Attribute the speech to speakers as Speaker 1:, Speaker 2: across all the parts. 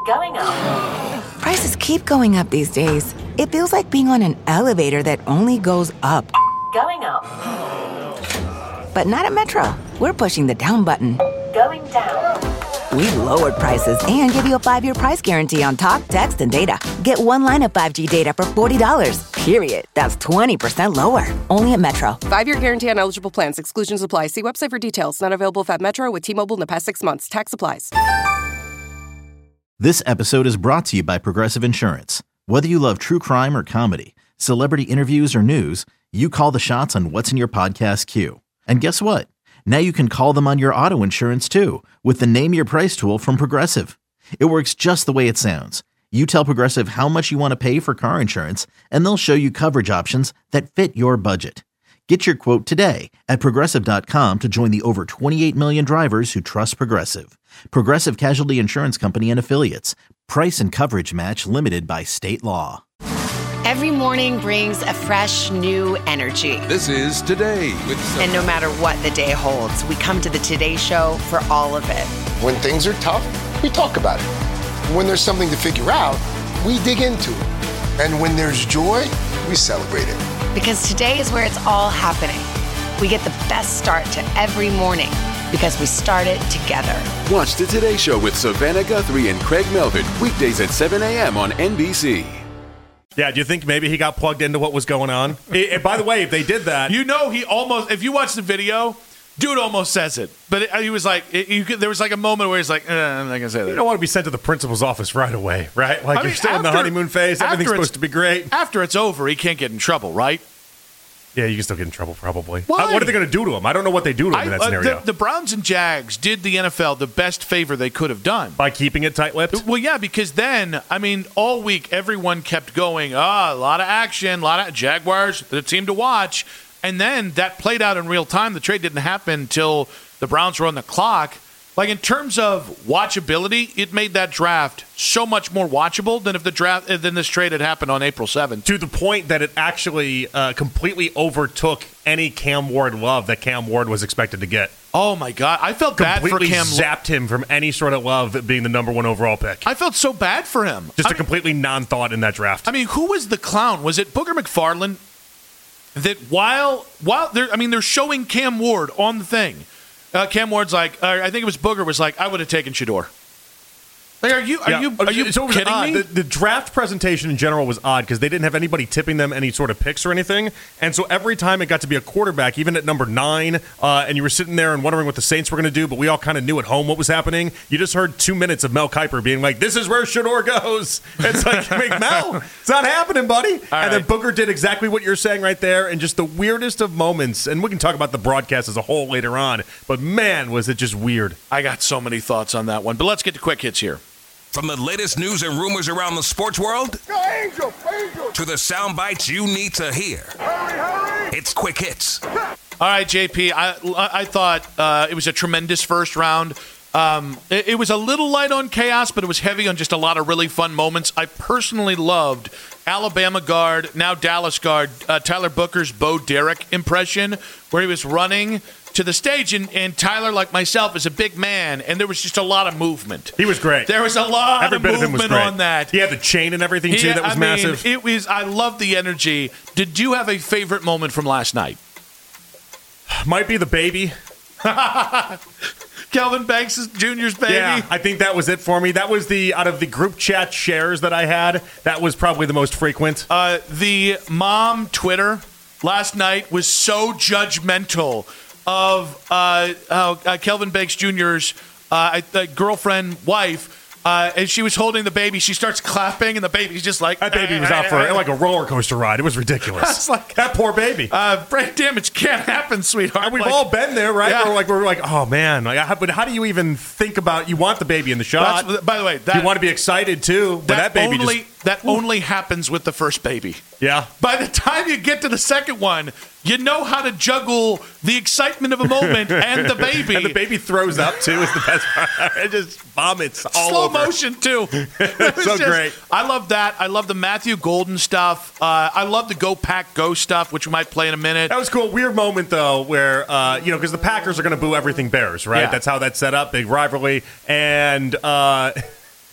Speaker 1: Going up.
Speaker 2: Prices keep going up these days. It feels like being on an elevator that only goes up.
Speaker 1: Going up.
Speaker 2: But not at Metro. We're pushing the down button.
Speaker 1: Going down.
Speaker 2: We've lowered prices and give you a 5-year price guarantee on talk, text, and data. Get one line of 5G data for $40, period. That's 20% lower. Only at Metro.
Speaker 3: 5-year guarantee on eligible plans. Exclusions apply. See website for details. Not available at Metro with T-Mobile in the past 6 months. Tax applies.
Speaker 4: This episode is brought to you by Progressive Insurance. Whether you love true crime or comedy, celebrity interviews or news, you call the shots on what's in your podcast queue. And guess what? Now you can call them on your auto insurance too with the Name Your Price tool from Progressive. It works just the way it sounds. You tell Progressive how much you want to pay for car insurance, and they'll show you coverage options that fit your budget. Get your quote today at Progressive.com to join the over 28 million drivers who trust Progressive. Progressive Casualty Insurance Company and Affiliates. Price and coverage match limited by state law.
Speaker 5: Every morning brings a fresh, new energy.
Speaker 6: This is Today with
Speaker 5: And no matter what the day holds, we come to the Today Show for all of it.
Speaker 7: When things are tough, we talk about it. When there's something to figure out, we dig into it. And when there's joy, we celebrate it.
Speaker 5: Because today is where it's all happening. We get the best start to every morning because we start it together.
Speaker 6: Watch the Today Show with Savannah Guthrie and Craig Melvin, weekdays at 7 a.m. on NBC.
Speaker 8: Yeah, do you think maybe he got plugged into what was going on? And by the way, if they did that...
Speaker 9: You know, he almost... If you watch the video, dude almost says it. But he was like... there was like a moment where he's like, I'm not going to say that.
Speaker 8: You don't want to be sent to the principal's office right away, right? Like, you're still in the honeymoon phase. Everything's supposed to be great.
Speaker 9: After it's over, he can't get in trouble, right?
Speaker 8: Yeah, you can still get in trouble, probably.
Speaker 9: Why?
Speaker 8: What are they going to do to him? I don't know what they do to him in that scenario.
Speaker 9: The Browns and Jags did the NFL the best favor they could have done.
Speaker 8: By keeping it tight-lipped?
Speaker 9: Well, yeah, because then, I mean, all week, everyone kept going, a lot of action, Jaguars, the team to watch. And then that played out in real time. The trade didn't happen until the Browns were on the clock. Like, in terms of watchability, it made that draft so much more watchable than this trade had happened on April 7th.
Speaker 8: To the point that it actually completely overtook any Cam Ward love that Cam Ward was expected to get.
Speaker 9: Oh, my God. I felt bad for Cam.
Speaker 8: Zapped him from any sort of love being the number one overall pick.
Speaker 9: I felt so bad for him.
Speaker 8: Just a completely non-thought in that draft.
Speaker 9: I mean, who was the clown? Was it Booger McFarland? That while they're showing Cam Ward on the thing. Cam Ward's like, I think it was Booger was like, I would have taken Shedeur. Like, are you
Speaker 8: so
Speaker 9: kidding
Speaker 8: odd.
Speaker 9: me?
Speaker 8: The draft presentation in general was odd because they didn't have anybody tipping them any sort of picks or anything. And so every time it got to be a quarterback, even at number 9, and you were sitting there and wondering what the Saints were going to do, but we all kind of knew at home what was happening. You just heard 2 minutes of Mel Kiper being like, this is where Shedeur goes. It's like, Mel, it's not happening, buddy. And then Booger did exactly what you're saying right there, and just the weirdest of moments. And we can talk about the broadcast as a whole later on, but man, was it just weird.
Speaker 9: I got so many thoughts on that one, but let's get to quick hits here.
Speaker 10: From the latest news and rumors around the sports world to the sound bites you need to hear. Hurry. It's Quick Hits.
Speaker 9: All right, JP, I thought it was a tremendous first round. It was a little light on chaos, but it was heavy on just a lot of really fun moments. I personally loved Alabama guard, now Dallas guard, Tyler Booker's Bo Derek impression, where he was running to the stage, and Tyler, like myself, is a big man, and there was just a lot of movement.
Speaker 8: He was great.
Speaker 9: There was a lot
Speaker 8: Every
Speaker 9: of
Speaker 8: bit of him was
Speaker 9: movement
Speaker 8: great.
Speaker 9: on that.
Speaker 8: He had the chain and everything, too, that was massive.
Speaker 9: It was. I loved the energy. Did you have a favorite moment from last night?
Speaker 8: Might be the baby.
Speaker 9: Kelvin Banks Jr.'s baby.
Speaker 8: Yeah, I think that was it for me. That was out of the group chat shares that I had, that was probably the most frequent.
Speaker 9: The mom Twitter last night was so judgmental of Kelvin Banks Jr.'s girlfriend, wife. As she was holding the baby, she starts clapping, and the baby's just like...
Speaker 8: That baby was out for like a roller coaster ride. It was ridiculous.
Speaker 9: Like,
Speaker 8: that poor baby.
Speaker 9: Brain damage can't happen, sweetheart.
Speaker 8: And we've all been there, right?
Speaker 9: Yeah.
Speaker 8: We're like, oh, man. But how do you even think about... You want the baby in the shot.
Speaker 9: By the way...
Speaker 8: you want to be excited, too. But that baby
Speaker 9: That only happens with the first baby.
Speaker 8: Yeah.
Speaker 9: By the time you get to the second one, you know how to juggle the excitement of a moment and the baby.
Speaker 8: And the baby throws up, too, is the best part. It just vomits all
Speaker 9: Slow
Speaker 8: over.
Speaker 9: motion, too.
Speaker 8: Great.
Speaker 9: I love that. I love the Matthew Golden stuff. I love the Go Pack Go stuff, which we might play in a minute.
Speaker 8: That was cool. Weird moment, though, where, because the Packers are going to boo everything Bears, right?
Speaker 9: Yeah.
Speaker 8: That's how that's set up. Big rivalry. And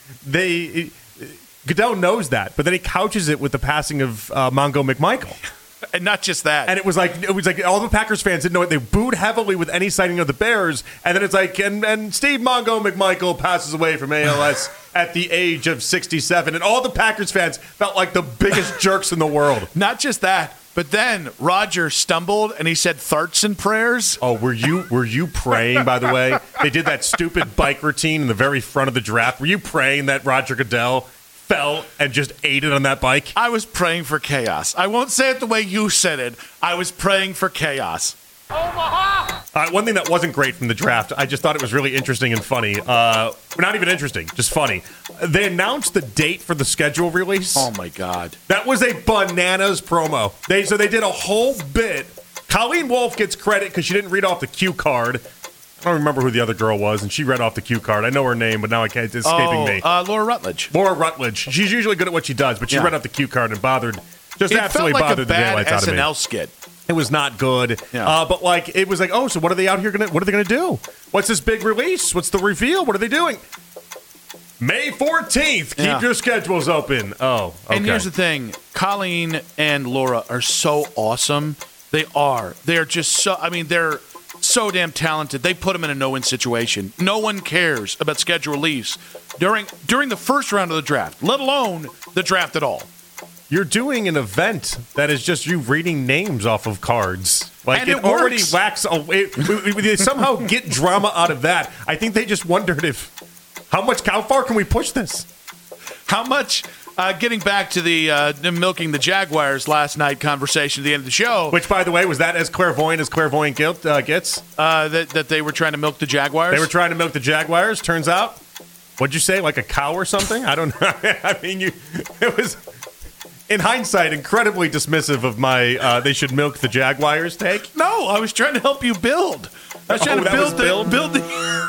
Speaker 8: Goodell knows that, but then he couches it with the passing of Mongo McMichael.
Speaker 9: And not just that.
Speaker 8: And it was like all the Packers fans didn't know it. They booed heavily with any sighting of the Bears. And then it's like, and Steve Mongo McMichael passes away from ALS at the age of 67. And all the Packers fans felt like the biggest jerks in the world.
Speaker 9: Not just that, but then Roger stumbled and he said farts and prayers.
Speaker 8: Oh, were you praying, by the way? They did that stupid bike routine in the very front of the draft. Were you praying that Roger Goodell fell and just ate it on that bike?
Speaker 9: I was praying for chaos. I won't say it the way you said it. I was praying for chaos.
Speaker 8: One thing that wasn't great from the draft, I just thought it was really interesting and funny. Not even interesting, just funny. They announced the date for the schedule release.
Speaker 9: Oh, my God.
Speaker 8: That was a bananas promo. They did a whole bit. Colleen Wolfe gets credit because she didn't read off the cue card. I don't remember who the other girl was, and she read off the cue card. I know her name, but now it's escaping me.
Speaker 9: Laura Rutledge.
Speaker 8: Laura Rutledge. She's usually good at what she does, but she read off the cue card and bothered the daylights out of me.
Speaker 9: SNL skit.
Speaker 8: It was not good. Yeah. But it was like, oh, so what are they out here what are they gonna do? What's this big release? What's the reveal? What are they doing? May 14th. Keep your schedules open. Oh, okay.
Speaker 9: And here's the thing. Colleen and Laura are so awesome. They are. They're just so, they're so damn talented. They put them in a no-win situation. No one cares about schedule release during the first round of the draft, let alone the draft at all.
Speaker 8: You're doing an event that is just you reading names off of cards.
Speaker 9: And it
Speaker 8: already
Speaker 9: works.
Speaker 8: They somehow get drama out of that. I think they just wondered how far can we push this?
Speaker 9: How much, getting back to the milking the Jaguars last night conversation at the end of the show.
Speaker 8: Which, by the way, was that as clairvoyant gets?
Speaker 9: That they were trying to milk the Jaguars?
Speaker 8: They were trying to milk the Jaguars, turns out. What'd you say, like a cow or something? I don't know. It was, in hindsight, incredibly dismissive of my they should milk the Jaguars take.
Speaker 9: No, I was trying to help you build. I was trying to build the...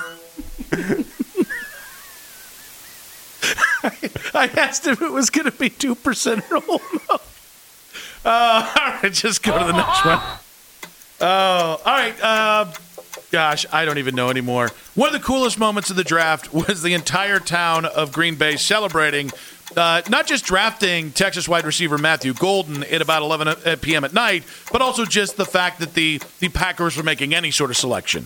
Speaker 9: I asked if it was going to be 2% or no. All right, just go to the next one. All right. Gosh, I don't even know anymore. One of the coolest moments of the draft was the entire town of Green Bay celebrating not just drafting Texas wide receiver Matthew Golden at about 11 p.m. at night, but also just the fact that the Packers were making any sort of selection.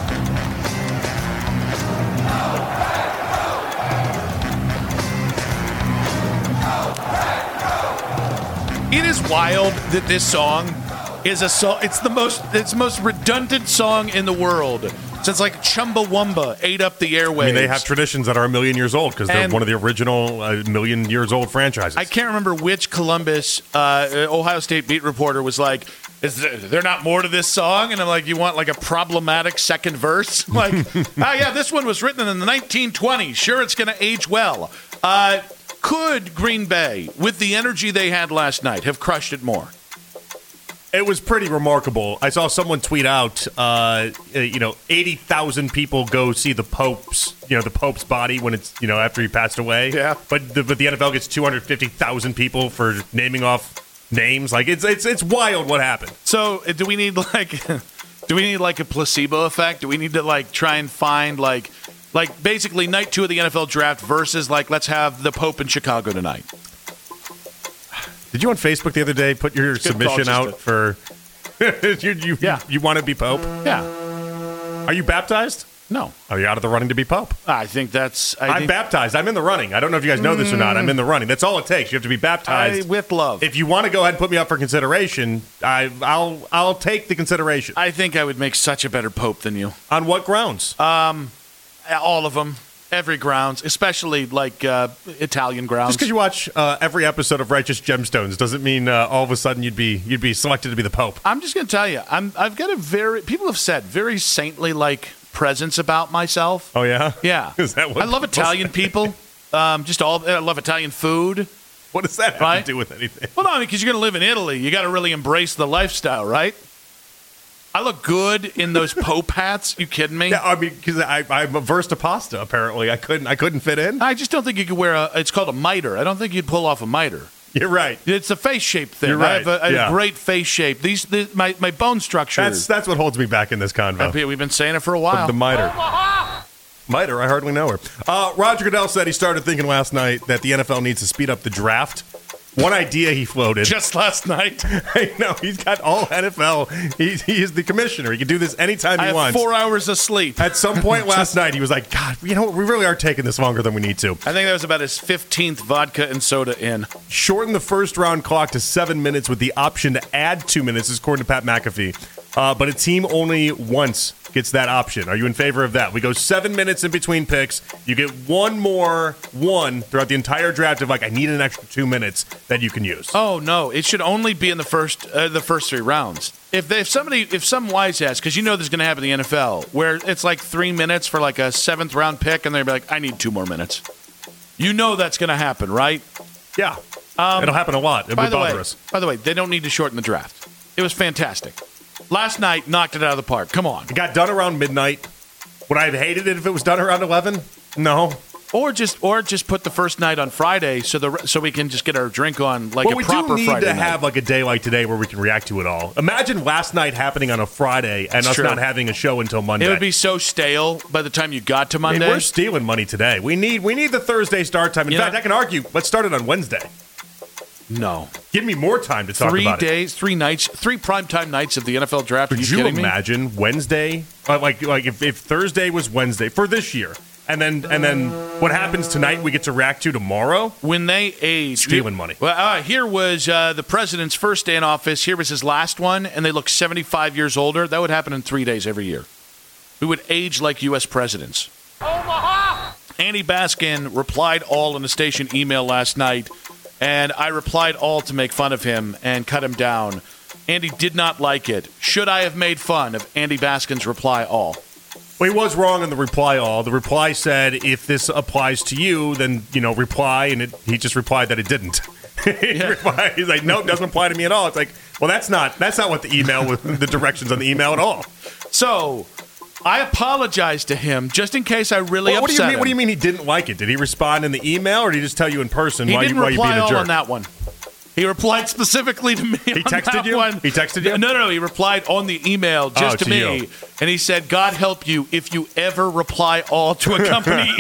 Speaker 9: It is wild that this song is a song. It's the most redundant song in the world since like Chumbawamba ate up the airwaves.
Speaker 8: They have traditions that are 1 million years old because they're one of the original 1 million years old franchises.
Speaker 9: I can't remember which Columbus Ohio State beat reporter was like, "Is there not more to this song?" And I'm like, "You want like a problematic second verse?" I'm like, "Oh yeah, this one was written in the 1920s. Sure, it's going to age well." Could Green Bay, with the energy they had last night, have crushed it more?
Speaker 8: It was pretty remarkable. I saw someone tweet out, 80,000 people go see the Pope's body when it's, after he passed away.
Speaker 9: Yeah.
Speaker 8: But the NFL gets 250,000 people for naming off names. Like it's wild what happened.
Speaker 9: So do we need like a placebo effect? Do we need to try and find basically night 2 of the NFL draft versus let's have the Pope in Chicago tonight?
Speaker 8: Did you on Facebook the other day put your submission out for you want to be Pope?
Speaker 9: Yeah.
Speaker 8: Are you baptized?
Speaker 9: No.
Speaker 8: Are you out of the running to be Pope?
Speaker 9: I think that's...
Speaker 8: I'm baptized. I'm in the running. I don't know if you guys know this or not. I'm in the running. That's all it takes. You have to be baptized.
Speaker 9: With love.
Speaker 8: If you want to go ahead and put me up for consideration, I'll take the consideration.
Speaker 9: I think I would make such a better Pope than you.
Speaker 8: On what grounds?
Speaker 9: All of them. Every grounds, especially Italian grounds.
Speaker 8: Just because you watch every episode of Righteous Gemstones doesn't mean all of a sudden you'd be selected to be the Pope.
Speaker 9: I'm just going to tell you, I've got people have said very saintly presence about myself.
Speaker 8: Oh yeah,
Speaker 9: yeah.
Speaker 8: Is that what
Speaker 9: I love Italian people. I love Italian food.
Speaker 8: What does that have to do with anything?
Speaker 9: Well, no, because you're going to live in Italy, you got to really embrace the lifestyle, right? I look good in those Pope hats. You kidding me?
Speaker 8: Yeah, because I'm averse to pasta. Apparently, I couldn't fit in.
Speaker 9: I just don't think you could wear it's called a mitre. I don't think you'd pull off a mitre.
Speaker 8: You're right.
Speaker 9: It's a face shape thing.
Speaker 8: You're right.
Speaker 9: I have a great face shape. My bone structure.
Speaker 8: That's what holds me back in this convo.
Speaker 9: We've been saying it for a while.
Speaker 8: The mitre. Might her. I hardly know her. Roger Goodell said he started thinking last night that the NFL needs to speed up the draft. One idea he floated.
Speaker 9: Just last night.
Speaker 8: I know. He's got all NFL. He is the commissioner. He can do this anytime he wants.
Speaker 9: 4 hours of sleep.
Speaker 8: At some point last night, he was like, God, we really are taking this longer than we need to.
Speaker 9: I think that was about his 15th vodka and soda in.
Speaker 8: Shorten the first round clock to 7 minutes with the option to add 2 minutes, according to Pat McAfee. But a team only once gets that option. Are you in favor of that? We go 7 minutes in between picks. You get one throughout the entire draft of I need an extra 2 minutes that you can use.
Speaker 9: Oh no, it should only be in the first 3 rounds. If some wise ass, because there's going to happen in the NFL where it's like 3 minutes for like a 7th round pick, and they'll be like, I need 2 more minutes. That's going to happen, right?
Speaker 8: Yeah, it'll happen a lot. It'll be bother us.
Speaker 9: By the way, they don't need to shorten the draft. It was fantastic. Last night, knocked it out of the park. Come on.
Speaker 8: It got done around midnight. Would I have hated it if it was done around 11? No.
Speaker 9: Or just put the first night on Friday so we can just get our drink on like a proper Friday night.
Speaker 8: But we do need to have like a day like today where we can react to it all. Imagine last night happening on a Friday and us not having a show until Monday.
Speaker 9: It would be so stale by the time you got to Monday.
Speaker 8: We're stealing money today. We need the Thursday start time. In fact, I can argue, let's start it on Wednesday.
Speaker 9: No.
Speaker 8: Give me more time to talk about
Speaker 9: 3 days, 3 nights, 3 primetime nights of the NFL draft.
Speaker 8: Could you imagine Wednesday? Like if Thursday was Wednesday for this year, and then what happens tonight we get to react to tomorrow?
Speaker 9: When they age.
Speaker 8: Stealing money.
Speaker 9: Well, here was the president's first day in office. Here was his last one, and they look 75 years older. That would happen in 3 days every year. We would age like U.S. presidents. Omaha! Andy Baskin replied all in the station email last night. And I replied all to make fun of him and cut him down. Andy did not like it. Should I have made fun of Andy Baskin's reply all?
Speaker 8: Well, he was wrong in the reply all. The reply said, if this applies to you, then, reply. And he just replied that it didn't. He's like, no, it doesn't apply to me at all. It's like, well, that's not what the email with the directions on the email at all.
Speaker 9: So I apologized to him just in case I really upset him.
Speaker 8: What do you mean he didn't like it? Did he respond in the email, or did he just tell you in person
Speaker 9: why
Speaker 8: you being a jerk?
Speaker 9: He didn't reply all on that one. He replied specifically to me.
Speaker 8: He texted you?
Speaker 9: One.
Speaker 8: He texted you?
Speaker 9: No. He replied on the email just to me.
Speaker 8: You.
Speaker 9: And he said, God help you if you ever reply all to a company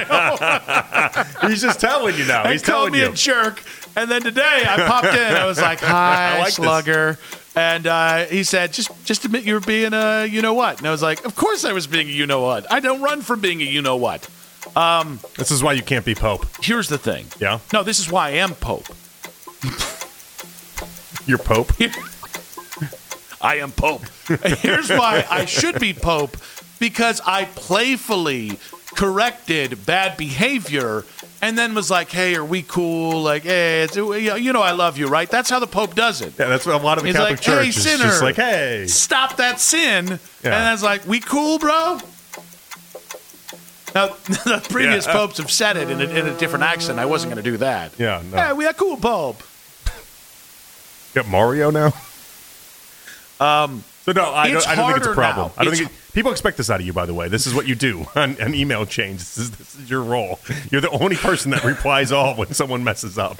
Speaker 9: email.
Speaker 8: He's just telling you now. He's telling you.
Speaker 9: He called me a jerk. And then today I popped in. I was like, hi, slugger. And he said, just admit you were being a you-know-what. And I was like, of course I was being a you-know-what. I don't run from being a you-know-what.
Speaker 8: This is why you can't be Pope.
Speaker 9: Here's the thing.
Speaker 8: Yeah?
Speaker 9: No, this is why I am Pope.
Speaker 8: You're Pope?
Speaker 9: I am Pope. Here's why I should be Pope. Because I playfully corrected bad behavior and then was like, hey, are we cool? Like, hey, I love you, right? That's how the Pope does it.
Speaker 8: Yeah, that's what a lot of the Catholic Church is
Speaker 9: sinner,
Speaker 8: just like, hey.
Speaker 9: Stop that sin.
Speaker 8: Yeah.
Speaker 9: And I was like, we cool, bro? Now, the previous popes have said it in a different accent. I wasn't going to do that.
Speaker 8: Yeah, no.
Speaker 9: Hey, we are cool, Pope.
Speaker 8: Got Mario now? So no, I don't think it's a problem. I don't think people expect this out of you. By the way, this is what you do on email chains. This is your role. You're the only person that replies all when someone messes up.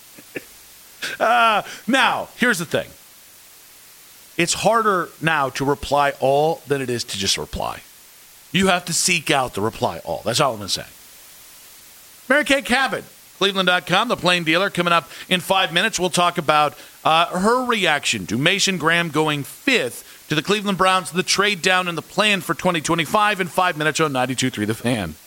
Speaker 9: Now, here's the thing. It's harder now to reply all than it is to just reply. You have to seek out the reply all. That's all I'm going to say. Mary Kay Cabot, Cleveland.com, the plain dealer. Coming up in 5 minutes, we'll talk about her reaction to Mason Graham going 5th to the Cleveland Browns, the trade down and the plan for 2025 in 5 minutes on 92.3 The Fan.